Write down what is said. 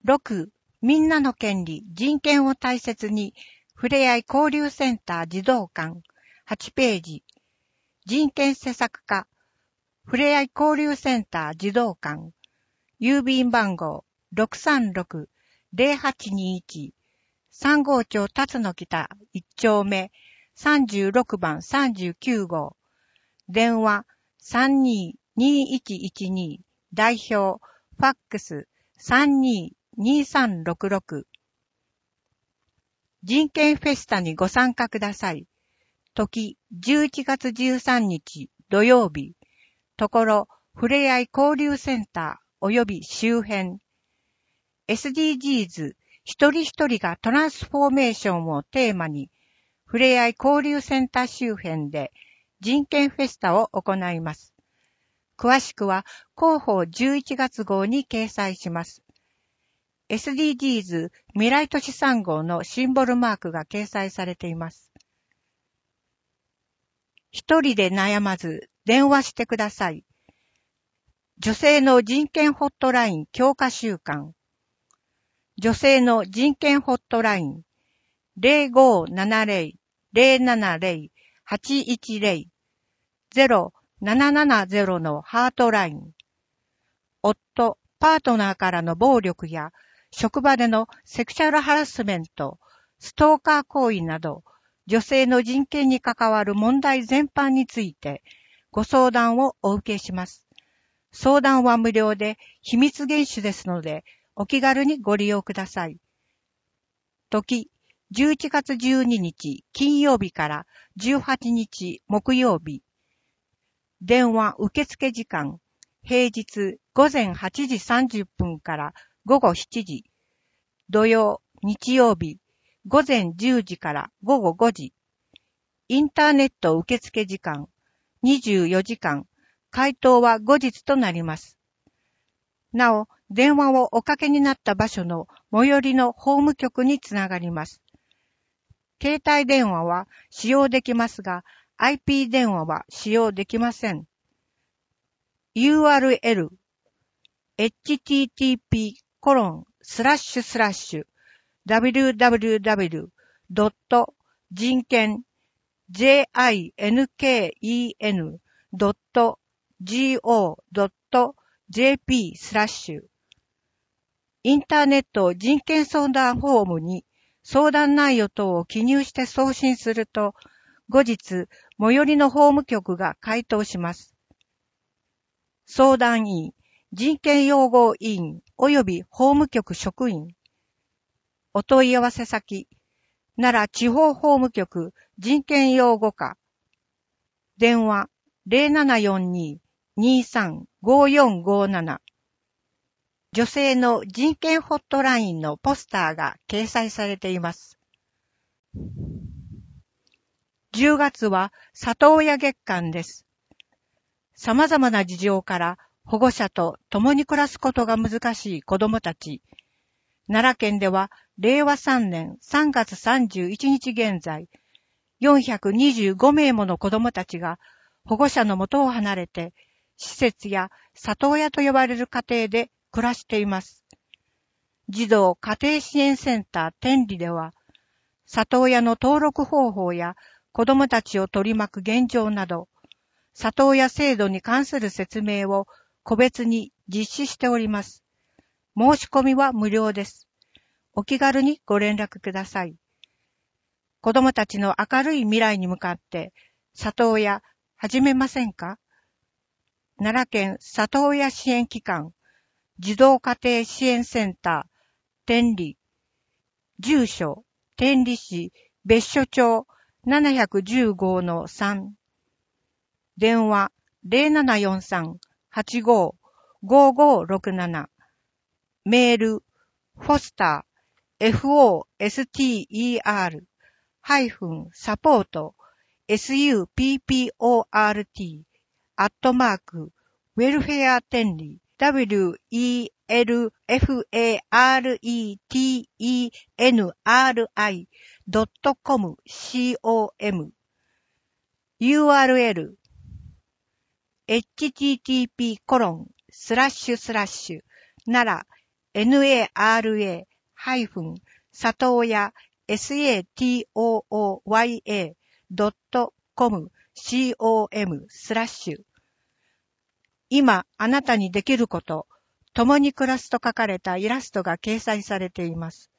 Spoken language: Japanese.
6、みんなの権利、人権を大切に、ふれあい交流センター児童館、8ページ。人権施策課、ふれあい交流センター児童館、郵便番号 636-0821、三郷町辰野北1丁目36番39号、電話322112、代表、ファックス322366。人権フェスタにご参加ください。時11月13日土曜日。ところ、ふれあい交流センター及び周辺。SDGs 一人一人がトランスフォーメーションをテーマに、ふれあい交流センター周辺で人権フェスタを行います。詳しくは広報11月号に掲載します。SDGs 未来都市3号のシンボルマークが掲載されています。一人で悩まず電話してください。女性の人権ホットライン強化週間。女性の人権ホットライン 0570-070-810 0770のハートライン。夫、パートナーからの暴力や職場でのセクシャルハラスメント、ストーカー行為など、女性の人権に関わる問題全般についてご相談をお受けします。相談は無料で秘密厳守ですので、お気軽にご利用ください。時、11月12日金曜日から18日木曜日。電話受付時間、平日午前8時30分から午後7時。土曜、日曜日、午前10時から午後5時。インターネット受付時間、24時間。回答は後日となります。なお、電話をおかけになった場所の最寄りの法務局につながります。携帯電話は使用できますが、IP 電話は使用できません。URL http://www. 人権 jinken.go.jp/ インターネット人権相談フォームに相談内容等を記入して送信すると、後日、最寄りの法務局が回答します。相談員、人権擁護委員及び法務局職員。お問い合わせ先、奈良地方法務局人権擁護課。電話0742-235457。女性の人権ホットラインのポスターが掲載されています。10月は里親月間です。様々な事情から保護者と共に暮らすことが難しい子どもたち。奈良県では令和3年3月31日現在、425名もの子どもたちが保護者の元を離れて、施設や里親と呼ばれる家庭で暮らしています。児童家庭支援センター天理では、里親の登録方法や子どもたちを取り巻く現状など、里親制度に関する説明を個別に実施しております。申し込みは無料です。お気軽にご連絡ください。子どもたちの明るい未来に向かって、里親始めませんか？奈良県里親支援機関、児童家庭支援センター、天理。住所、天理市別所町715-3。電話0743-85-5567。メール、foster、foster-support、support、welfare-tenly、welfaretnri.com、URL http:// 奈良 nara-里親 satooya.com今あなたにできること、共に暮らすと書かれたイラストが掲載されています。